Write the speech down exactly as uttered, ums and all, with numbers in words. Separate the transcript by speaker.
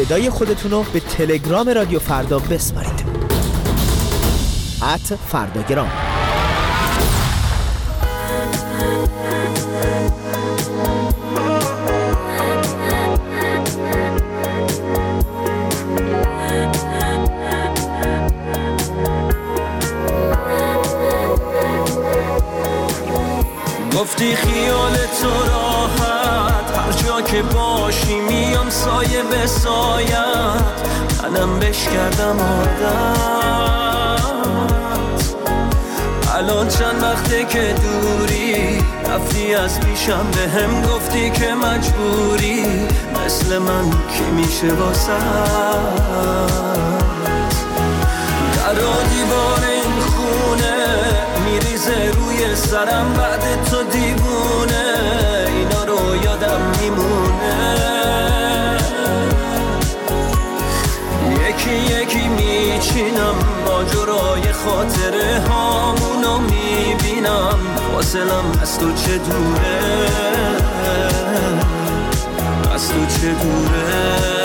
Speaker 1: صدای خودتون رو به تلگرام رادیو فردا بسپارید. ات فرداگرام.
Speaker 2: گفتی خیال تو راحت، هر جا که باشی میام سایه به سایت، منم بش کردم عادت. الان چند وقته که دوری، رفتی از پیشم به هم گفتی که مجبوری، مثل من کی میشه واسه در و دیوار این خونه میریزه روی سرم، بعد تو دیوونه اینا رو یادم میمونه. یکی یکی میچینم ماجرای خاطره هامونو میبینم، فاصلم از تو چه دوره، از تو چه دوره.